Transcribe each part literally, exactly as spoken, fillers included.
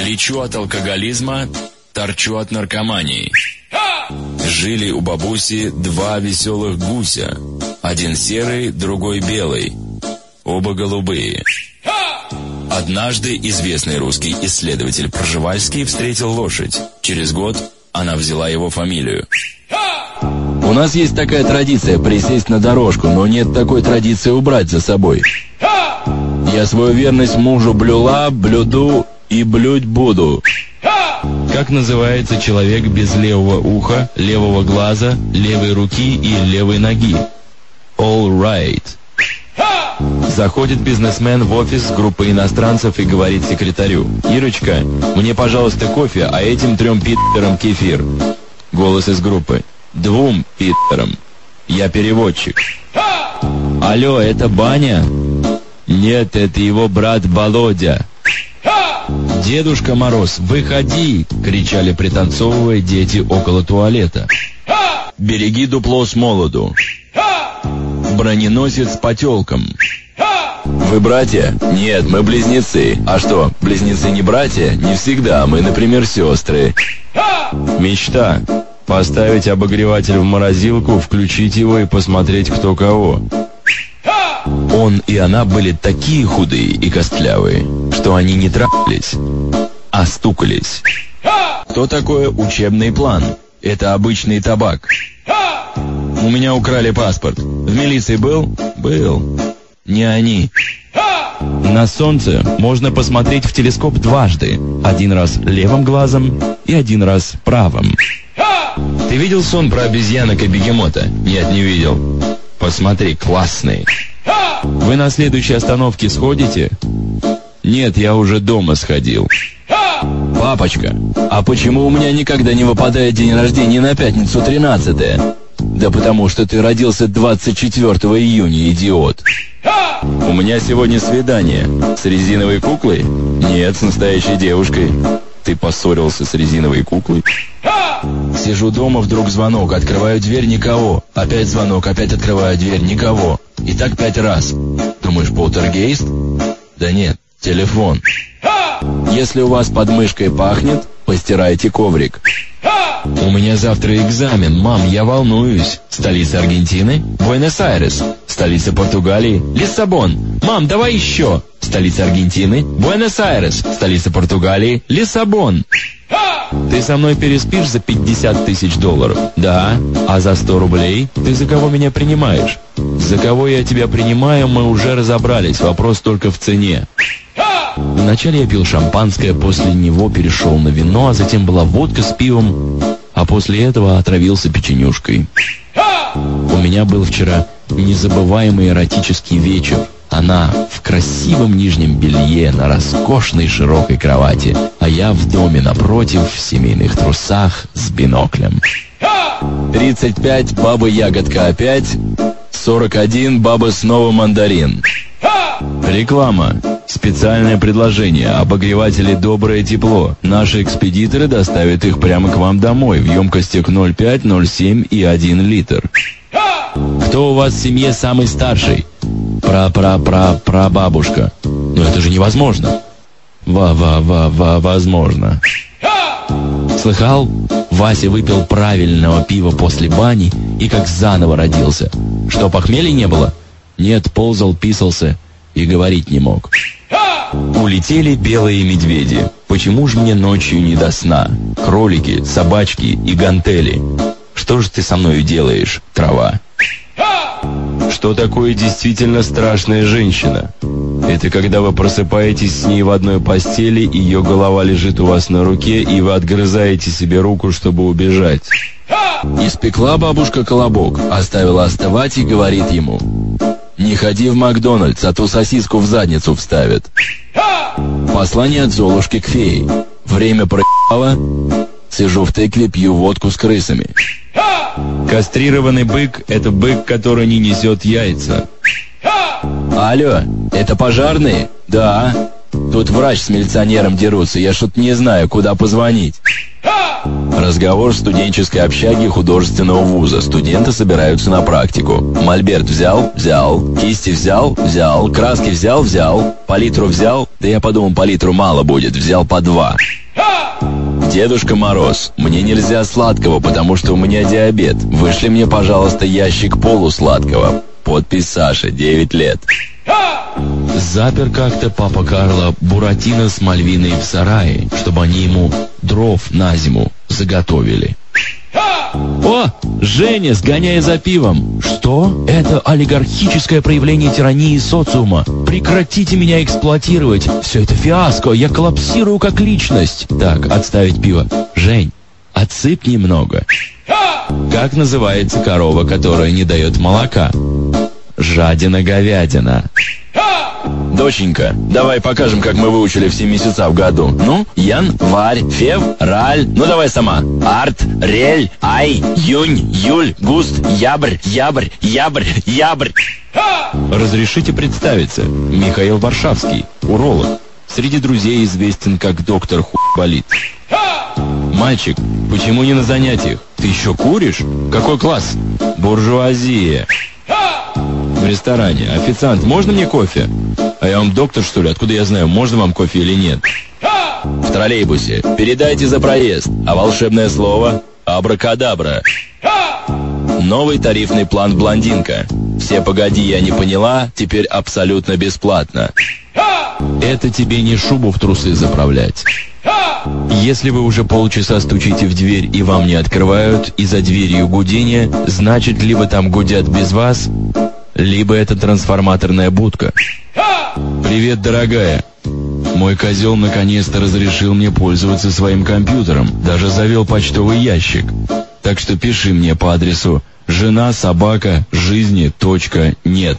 Лечу от алкоголизма, торчу от наркомании. Жили у бабуси два веселых гуся. Один серый, другой белый. Оба голубые. Однажды известный русский исследователь Пржевальский встретил лошадь. Через год она взяла его фамилию. У нас есть такая традиция присесть на дорожку, но нет такой традиции убрать за собой. Я свою верность мужу блюла, блюду и блюдь буду. Как называется человек без левого уха, левого глаза, левой руки и левой ноги? All right. Заходит бизнесмен в офис группы иностранцев и говорит секретарю: «Ирочка, мне, пожалуйста, кофе, а этим трем пидорам кефир». Голос из группы: «Двум пидорам. Я переводчик». «Алло, это Баня?» «Нет, это его брат Володя». «Дедушка Мороз, выходи!» — кричали, пританцовывая, дети около туалета. «Береги дупло с молоду». «Броненосец с потелком». Вы братья? Нет, мы близнецы. А что, близнецы не братья? Не всегда, мы, например, сестры. Мечта. Поставить обогреватель в морозилку, включить его и посмотреть, кто кого. Он и она были такие худые и костлявые, что они не трахались, а стукались. Кто такое учебный план? Это обычный табак. У меня украли паспорт. В милиции был? Был. Не они. На солнце можно посмотреть в телескоп дважды. Один раз левым глазом и один раз правым. Ты видел сон про обезьянок и бегемота? Нет, не видел. Посмотри, классный. Вы на следующей остановке сходите? Нет, я уже дома сходил. Папочка, а почему у меня никогда не выпадает день рождения на пятницу тринадцатое? Да потому что ты родился двадцать четвёртого июня, идиот. У меня сегодня свидание. С резиновой куклой? Нет, с настоящей девушкой. Ты поссорился с резиновой куклой? Сижу дома, вдруг звонок, открываю дверь, никого. Опять звонок, опять открываю дверь, никого. И так пять раз. Думаешь, полтергейст? Да нет, телефон. Если у вас под мышкой пахнет, постирайте коврик. У меня завтра экзамен, мам, я волнуюсь. Столица Аргентины? Буэнос-Айрес. Столица Португалии? Лиссабон. Мам, давай еще. Столица Аргентины? Буэнос-Айрес. Столица Португалии? Лиссабон. Ты со мной переспишь за пятьдесят тысяч долларов? Да. А за сто рублей? Ты за кого меня принимаешь? За кого я тебя принимаю, мы уже разобрались. Вопрос только в цене. Вначале я пил шампанское, после него перешел на вино, а затем была водка с пивом, а после этого отравился печенюшкой. У меня был вчера незабываемый эротический вечер. Она в красивом нижнем белье на роскошной широкой кровати, а я в доме напротив в семейных трусах с биноклем. тридцать пять, баба ягодка опять. сорок один, баба снова мандарин. Реклама. Специальное предложение. Обогреватели «Доброе тепло». Наши экспедиторы доставят их прямо к вам домой в емкостях ноль пять, ноль семь и один литр. Кто у вас в семье самый старший? Пра-пра-пра-прабабушка. Но это же невозможно. Ва-ва-ва-ва, возможно. Слыхал? Вася выпил правильного пива после бани и как заново родился. Что, похмелья не было? Нет, ползал, писался и говорить не мог. Улетели белые медведи. Почему же мне ночью не до сна? Кролики, собачки и гантели. Что же ты со мною делаешь, трава? Что такое действительно страшная женщина? Это когда вы просыпаетесь с ней в одной постели, ее голова лежит у вас на руке, и вы отгрызаете себе руку, чтобы убежать. Испекла бабушка колобок, оставила остывать и говорит ему: «Не ходи в Макдональдс, а то сосиску в задницу вставят». Послание от Золушки к фее. Время проебало. Сижу в тыкве, пью водку с крысами. Кастрированный бык – это бык, который не несет яйца. Алло, это пожарные? Да. Тут врач с милиционером дерутся, я что-то не знаю, куда позвонить. Разговор в студенческой общаге художественного вуза. Студенты собираются на практику. Мольберт взял? Взял. Кисти взял? Взял. Краски взял? Взял. Палитру взял? Да я подумал, палитру мало будет. Взял по два. Дедушка Мороз, мне нельзя сладкого, потому что у меня диабет. Вышли мне, пожалуйста, ящик полусладкого. Подпись Саша, девять лет. Запер как-то папа Карло Буратино с Мальвиной в сарае, чтобы они ему дров на зиму заготовили. О, Женя, сгоняя за пивом. Что? Это олигархическое проявление тирании социума. Прекратите меня эксплуатировать. Все это фиаско, я коллапсирую как личность. Так, отставить пиво. Жень, отсыпь немного. Как называется корова, которая не дает молока? Жадина-говядина. Доченька, давай покажем, как мы выучили все месяца в году. Ну, январь, февраль. Ну, давай сама. Арт, рель, ай, юнь, юль, густ, ябрь, ябрь, ябрь, ябрь. Разрешите представиться. Михаил Варшавский, уролог. Среди друзей известен как доктор хуй-болит. Мальчик, почему не на занятиях? Ты еще куришь? Какой класс? Буржуазия. В ресторане. Официант, можно мне кофе? А я вам доктор, что ли? Откуда я знаю, можно вам кофе или нет? В троллейбусе. Передайте за проезд. А волшебное слово? Абракадабра. Новый тарифный план «Блондинка». Все погоди, я не поняла, теперь абсолютно бесплатно. Это тебе не шубу в трусы заправлять. Если вы уже полчаса стучите в дверь и вам не открывают, и за дверью гудение, значит, либо там гудят без вас, либо это трансформаторная будка. Привет, дорогая. Мой козел наконец-то разрешил мне пользоваться своим компьютером, даже завел почтовый ящик. Так что пиши мне по адресу жена собака жизни точка нет.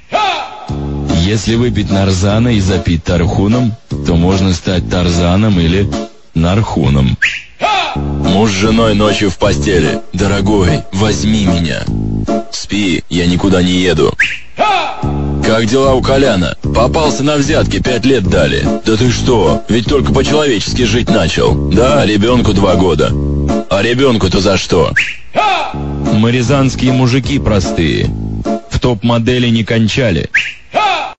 Если выпить нарзана и запить тархуном, то можно стать Тарзаном или Нархуном. Муж с женой ночью в постели. Дорогой, возьми меня. Спи, я никуда не еду. Как дела у Коляна? Попался на взятки, пять лет дали. Да ты что, ведь только по-человечески жить начал. Да, ребенку два года. А ребенку-то за что? Мы рязанские мужики простые. В топ-модели не кончали.